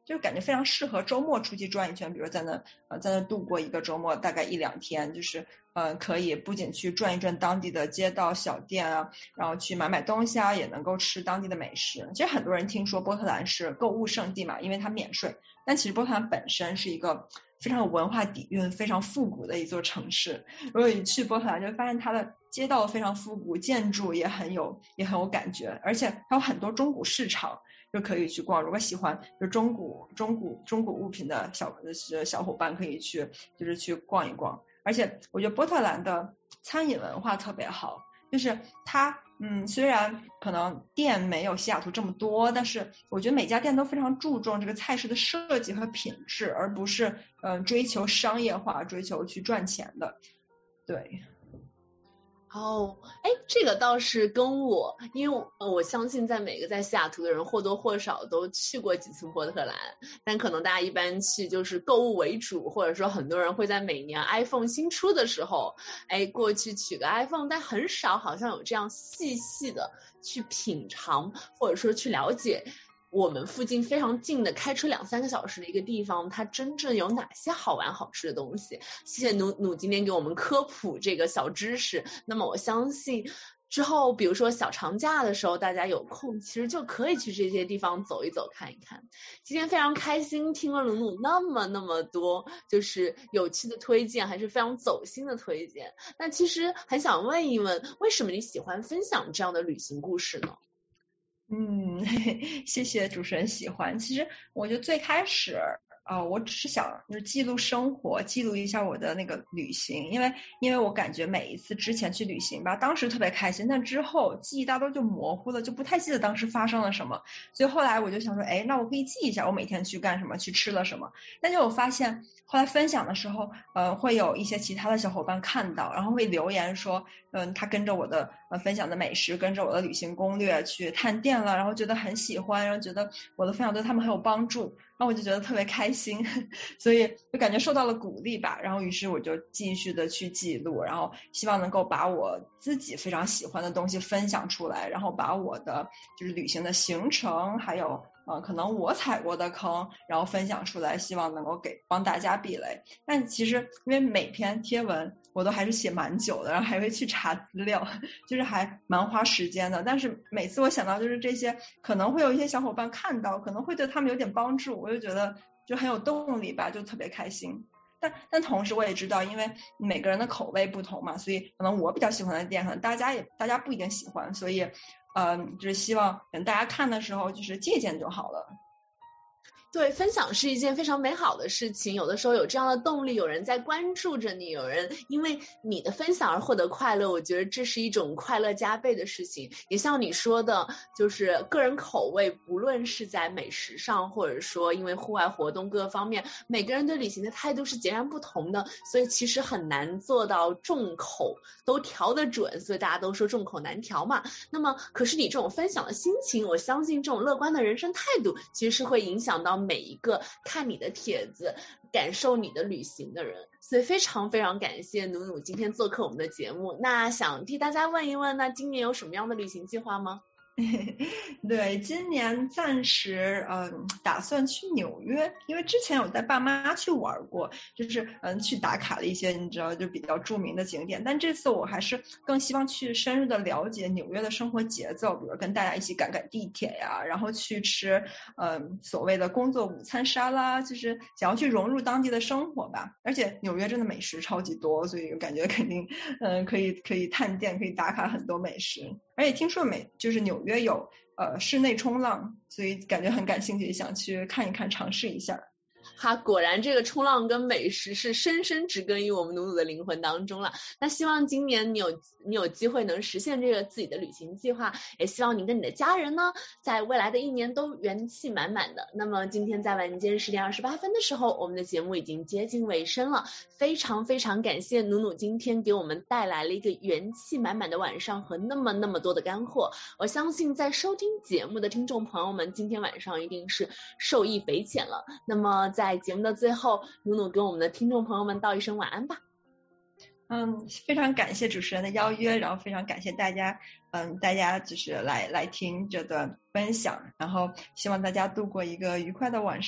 就感觉非常适合周末出去转一圈，比如在那度过一个周末，大概1-2天，就是可以不仅去转一转当地的街道小店啊，然后去买东西啊，也能够吃当地的美食。其实很多人听说波特兰是购物圣地嘛，因为它免税，但其实波特兰本身是一个非常有文化底蕴、非常复古的一座城市。如果你去波特兰，就会发现它的街道非常复古，建筑也很有感觉，而且还有很多中古市场就可以去逛。如果喜欢就中古物品的小伙伴可以去逛一逛。而且我觉得波特兰的餐饮文化特别好，就是它虽然可能店没有西雅图这么多，但是我觉得每家店都非常注重这个菜式的设计和品质，而不是追求商业化、追求去赚钱的。对。 这个倒是跟我，因为我相信在每个在西雅图的人或多或少都去过几次波特兰，但可能大家一般去就是购物为主，或者说很多人会在每年 iPhone 新出的时候过去取个 iPhone， 但很少好像有这样细细的去品尝或者说去了解我们附近非常近的开车2-3个小时的一个地方，它真正有哪些好玩好吃的东西。谢谢努今天给我们科普这个小知识。那么我相信之后比如说小长假的时候，大家有空其实就可以去这些地方走一走看一看。今天非常开心听了努那么多就是有趣的推荐，还是非常走心的推荐。那其实很想问一问，为什么你喜欢分享这样的旅行故事呢？ 谢谢主持人喜欢。其实我觉得最开始我只是想就是记录生活，记录一下我的那个旅行，因为我感觉每一次之前去旅行吧，当时特别开心，但之后记忆大多就模糊了，就不太记得当时发生了什么。所以后来我就想说，那我可以记一下我每天去干什么，去吃了什么。但是我发现后来分享的时候会有一些其他的小伙伴看到，然后会留言说他跟着我的分享的美食，跟着我的旅行攻略去探店了，然后觉得很喜欢，然后觉得我的分享对他们很有帮助，然后我就觉得特别开心，所以就感觉受到了鼓励吧。然后于是我就继续的去记录，然后希望能够把我自己非常喜欢的东西分享出来，然后把我的就是旅行的行程还有可能我踩过的坑然后分享出来，希望能够帮大家避雷。但其实因为每篇贴文我都还是写蛮久的，然后还会去查资料，就是还蛮花时间的。但是每次我想到就是这些可能会有一些小伙伴看到，可能会对他们有点帮助，我就觉得就很有动力吧，就特别开心。但同时我也知道，因为每个人的口味不同嘛，所以可能我比较喜欢的店可能大家不一定喜欢，所以就是希望等大家看的时候就是借鉴就好了。 对，分享是一件非常美好的事情，有的时候有这样的动力，有人在关注着你，有人因为你的分享而获得快乐，我觉得这是一种快乐加倍的事情。也像你说的，就是个人口味，不论是在美食上，或者说因为户外活动各个方面，每个人对旅行的态度是截然不同的，所以其实很难做到众口都调得准，所以大家都说众口难调嘛。那么可是你这种分享的心情，我相信这种乐观的人生态度其实是会影响到每一个看你的帖子感受你的旅行的人，所以非常非常感谢努今天做客我们的节目。那想替大家问一问，那今年有什么样的旅行计划吗？ 对，今年暂时打算去纽约，因为之前有带爸妈去玩过，就是去打卡了一些你知道就比较著名的景点，但这次我还是更希望去深入的了解纽约的生活节奏，比如跟大家一起赶地铁呀，然后去吃所谓的工作午餐沙拉，就是想要去融入当地的生活吧。而且纽约真的美食超级多，所以感觉肯定可以探店，可以打卡很多美食。而且听说就是纽约有室内冲浪，所以感觉很感兴趣，想去看一看，尝试一下。 果然这个冲浪跟美食是深深植根于我们努的灵魂当中了。那希望今年你有机会能实现这个自己的旅行计划，也希望你跟你的家人呢在未来的一年都元气满满的。那么今天在晚间10点28分的时候，我们的节目已经接近尾声了，非常非常感谢努今天给我们带来了一个元气满满的晚上和那么多的干货。我相信在收听节目的听众朋友们今天晚上一定是受益匪浅了。那么在节目的最后，努跟我们的听众朋友们道一声晚安吧。 非常感谢主持人的邀约，然后非常感谢大家就是来听这段分享，然后希望大家度过一个愉快的晚上。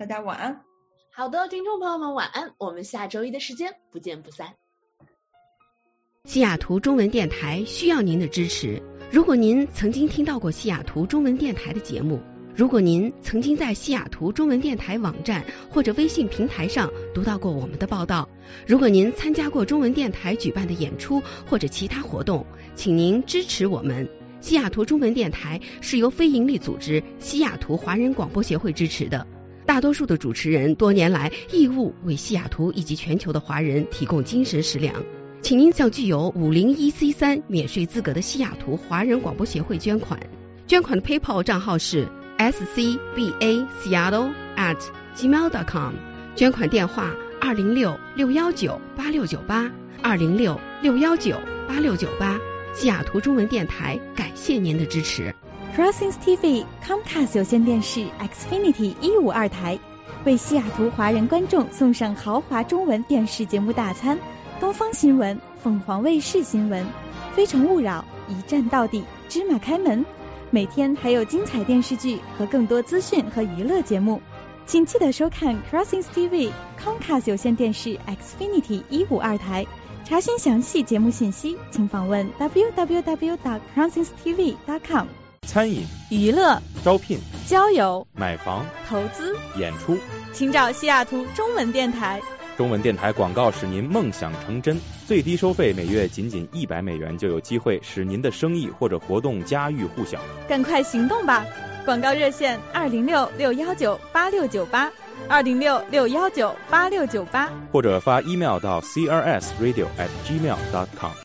大家晚安。 好的，听众朋友们晚安，我们下周一的时间不见不散。 西雅图中文电台需要您的支持。如果您曾经听到过西雅图中文电台的节目，如果您曾经在西雅图中文电台网站或者微信平台上读到过我们的报道，如果您参加过中文电台举办的演出或者其他活动，请您支持我们。西雅图中文电台是由非营利组织西雅图华人广播协会支持的，大多数的主持人多年来义务为西雅图以及全球的华人提供精神食粮。请您向具有501C3免税资格的西雅图华人广播协会捐款。捐款的 PayPal 账号是scbaseattle@gmail.com， 捐款电话206-619-8698 206-619-8698。西雅图中文电台感谢您的支持。 Crossings TV Comcast 有线电视 Xfinity 152台为西雅图华人观众送上豪华中文电视节目大餐，东方新闻、凤凰卫视新闻、非诚勿扰、一站到底、芝麻开门，每天还有精彩电视剧和更多资讯和娱乐节目，请记得收看 Crossings TV Comcast 有线电视 Xfinity 152台。查询详细节目信息，请访问 www.crossingstv.com。 餐饮、 娱乐、 招聘、 交友、 买房、 投资、 演出， 请找西雅图中文电台。 中文电台广告使您梦想成真，最低收费每月仅$100就有机会使您的生意或者活动家喻户晓。 赶快行动吧！广告热线206-619-8698 206-619-8698， 或者发 email 到 crsradio@gmail.com。